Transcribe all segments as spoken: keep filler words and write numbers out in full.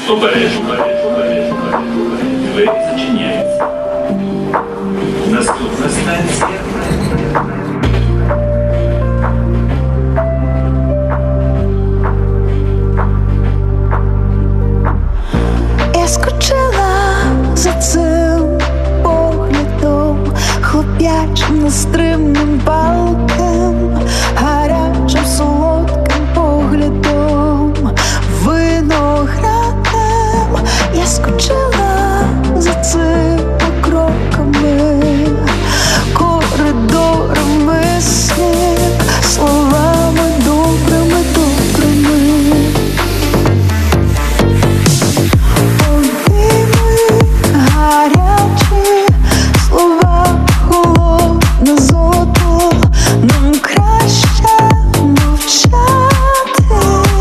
Обережно, обережно, двері зачиняються. Наступна станція. Я скучила за цим поглядом, хлоп'ячим, нестримним, палким, гарячим, солодким поглядом, виноградним. Я скучила за цими кроками, коридорами снів, словами добрими, добрими. Гарячі слова, холодне золото, нам краще мовчати.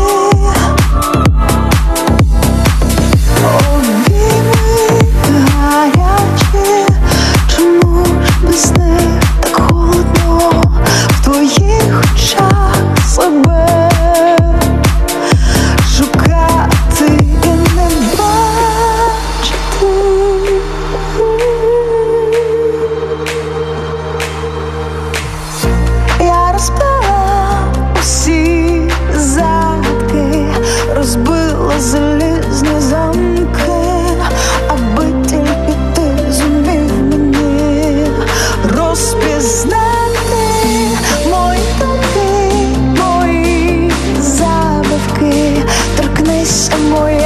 Обійми гарячі, чому ж без них так холодно в твоїх очах себе шукати і не бачити. Я розбила усі загадки, розбила залізні замки, аби тільки ти зумів мені розпізнати мої думки, мої забавки. Торкнися моєї